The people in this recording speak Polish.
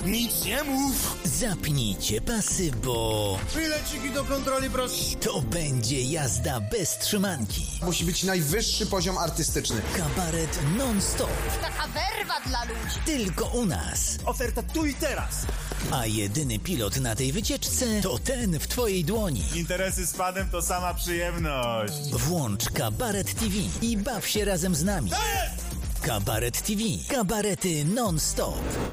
Nic nie mów! Zapnijcie pasy, bo Bileciki do kontroli, proszę. to będzie jazda bez trzymanki. Musi być najwyższy poziom artystyczny. Kabaret non-stop. Taka werwa dla ludzi. Tylko u nas. Oferta tu i teraz. A jedyny pilot na tej wycieczce to ten w twojej dłoni. Interesy z panem to sama przyjemność. Włącz Kabaret TV i baw się razem z nami. Kabaret TV. Kabarety non-stop.